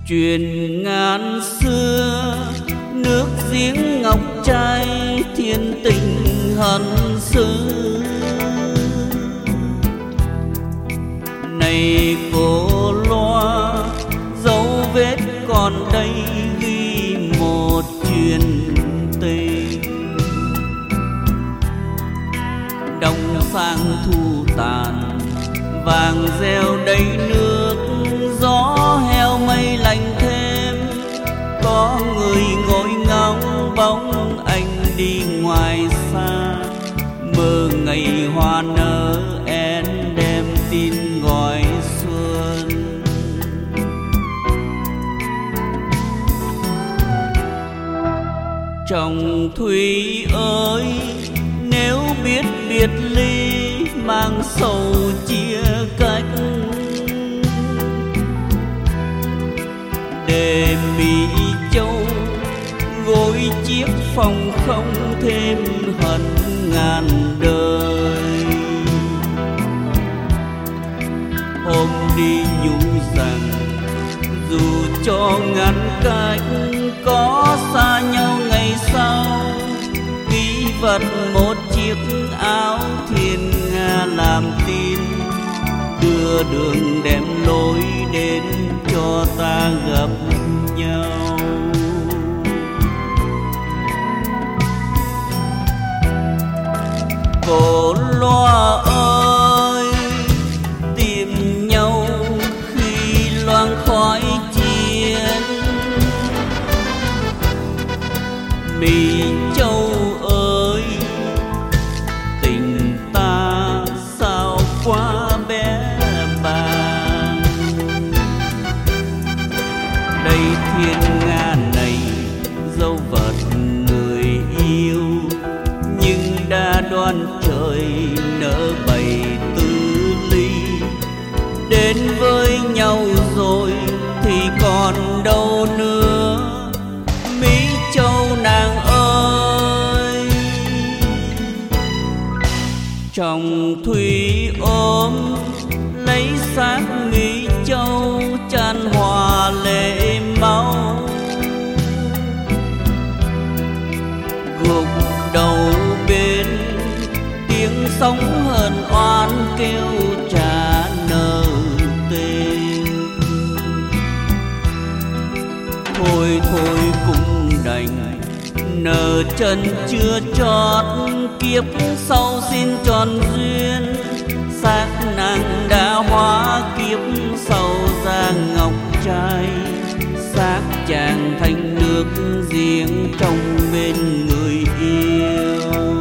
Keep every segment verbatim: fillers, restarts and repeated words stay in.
Truyền ngàn xưa nước giếng ngọc trai thiên tình hận xứ. Này cổ loa dấu vết còn đây ghi một chuyện tình. Đông sang thu tàn vàng gieo đầy nước, gió heo mây lạnh thêm. Có người ngồi ngóng bóng anh đi ngoài xa, mơ ngày hoa nở én đem tin gọi xuân. Chồng Thủy ơi, nếu biết biệt ly mang sầu chia cách, để Mỹ Châu gối chiếc phòng không thêm hận ngàn đời. Hôm đi nhủ rằng dù cho ngăn cách có xa nhau ngày sau, ký vật một chiếc áo thiên nga làm tin, đưa đường đem lối đến cho ta gặp nhau. Cổ loa ơi, tìm nhau khi loang khói chiến. Mỹ Châu ơi, tình ta sao quá bé bàng. Đây thiên nga này dấu vật người yêu, nhưng đã đoán trời nỡ bày tư ly. Đến với nhau rồi thì còn đâu nữa, Mỹ Châu nàng ơi. Chồng Thủy ôm lấy xác Mỹ Châu, chan hòa lệ máu. Gục đầu bên tiếng sóng hờn oan kêu trả nợ tình. Thôi thôi cũng đành nợ chân chưa chót, kiếp sau xin tròn duyên. Xác nàng đã hóa kiếp sau ra ngọc trai, xác chàng thành nước riêng trong bên người yêu.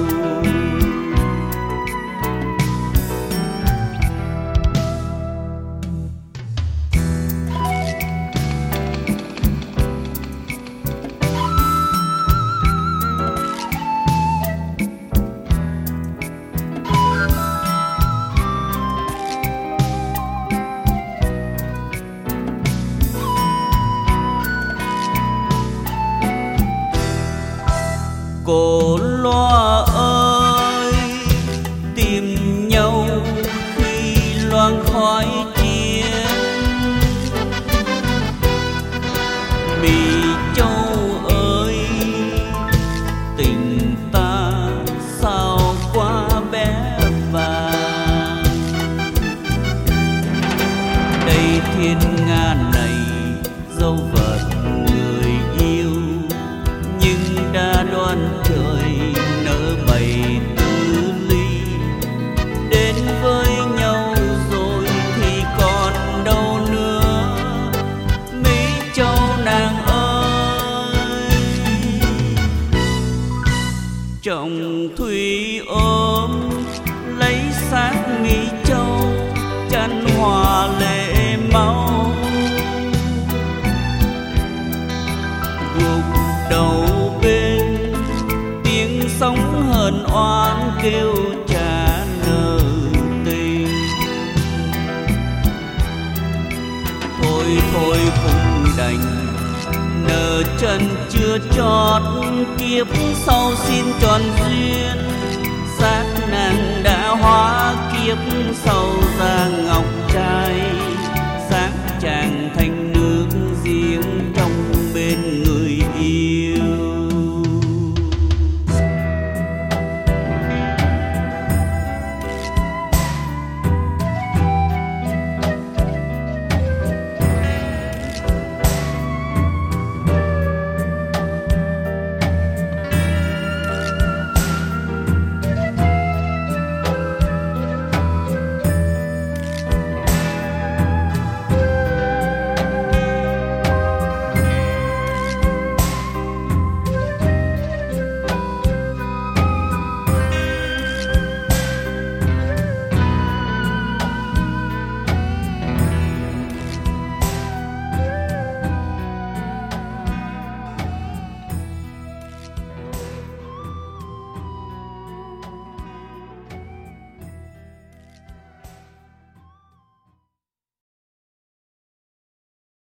Cổ loa ơi, tìm nhau khi loang khói chiến. Mỹ Châu ơi, tình ta sao quá bé bàng. Đây thiên nga này dấu vật người yêu, nhưng đã đoán trời nỡ bày tư ly. Đến với nhau rồi thì còn đâu nữa, Mỹ Châu nàng ơi. Chồng Thủy ôm lấy xác Mỹ Châu, chan hòa lệ máu. Gục đầu bên tiếng sóng hờn oan kêu trả nợ tình. Thôi thôi cũng đành nợ chân chưa chót, kiếp sau xin tròn duyên. Xác nàng đã hóa kiếp sau ra ngọc trai, xác chàng thành